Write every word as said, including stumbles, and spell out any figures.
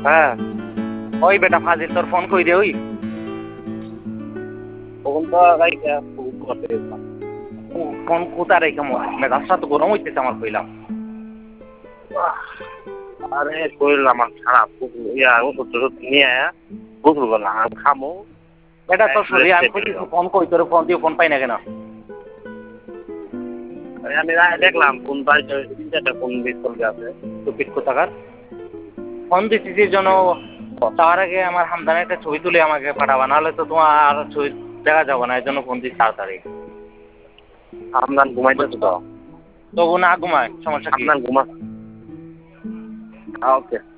হ্যাঁ ওই বেটা ফাজিল তোর ফোন কই দে ওই তখন তো গাইকা করতে ফোন কোথা রেখে মেজাজটা তো গরম হইতেছে আমার কইলাম। আরে শরীর আমার খারাপ ইয়া ওষুধ টষুধ নিয়ে আয়া গোসল করলাম খামো এটা তোর শরীর আমি কইছি ফোন কই তোর ফোন দিয়ে ফোন পাই না কেন? আমি দেখলাম ফোন পাই তিন চারটা ফোন মিস করে আছে টুপিট কোথাকার ফোন দিছিস জন্য তার আগে আমার হামদানের একটা ছবি তুলে আমাকে পাঠাবা, নাহলে তো তোমার আর ছবি দেখা যাবে না, এই জন্য ফোন দিস তাড়াতাড়ি। আমদান ঘুমাইতেছে তো তবু না ঘুমায় সমস্যা কি? আপনার ঘুমা ওকে